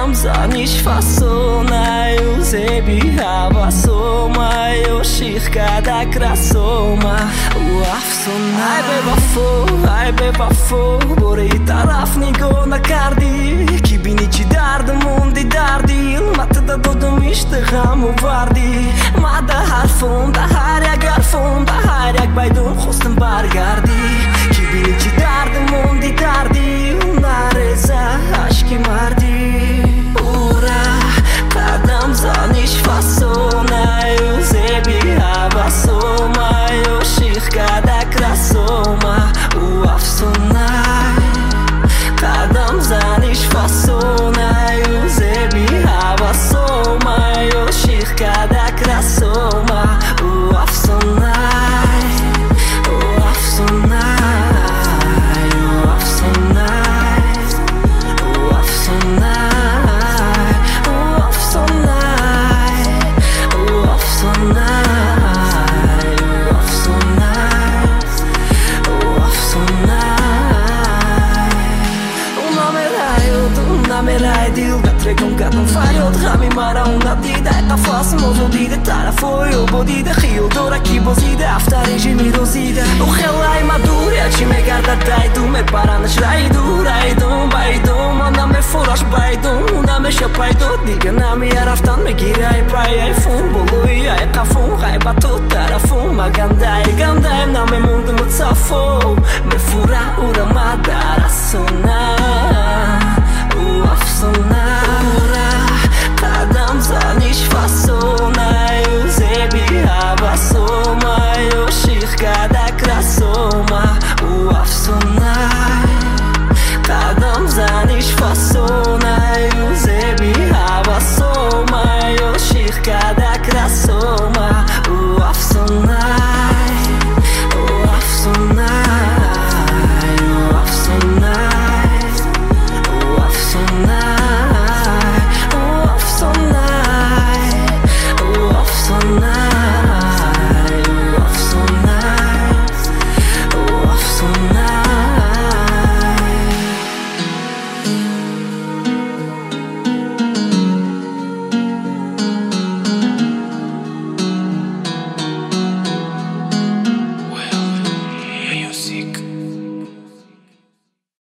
Kadam za nici fasonają Zebihawa soma Yoshich kada krasoma Uafsona Ai beba fo Borei taraf nigo na kardi Kibini ci dardı mundi dardi Mate da dodum işte hamu vardi Mada harfum da haryak harfum da haryak Baydum khostum bargardi Kibini ci dardı mundi dardi Nareza aşki mardi Ura kadam za nici fasonają Zebihawa soma Yoshich kada krasoma Uafsonai Kadam za nici fasonają Zebihawa soma Yoshich kada krasoma Uafsonai Uafsonai Não falhou de rami mara una dida Eta faço mozo dida Tara foi o bodida Rio dora ki bozida Aftar e jimi rozida O relai madura Ci me garda dai du Me paranas raidu Raidum baidum Ana me foras baidum Una me shapaidu Diga na mi araftan Me gira e pai e fum Bolui e kafum Rai batu tarafum Magandai gandai Na me mundo me tsafo Me fura ura madara sona Uafsona Kadam za nici fasonają Zebihawa soma Yoshich kada krasoma Uafsonai Kadam za nici fasonają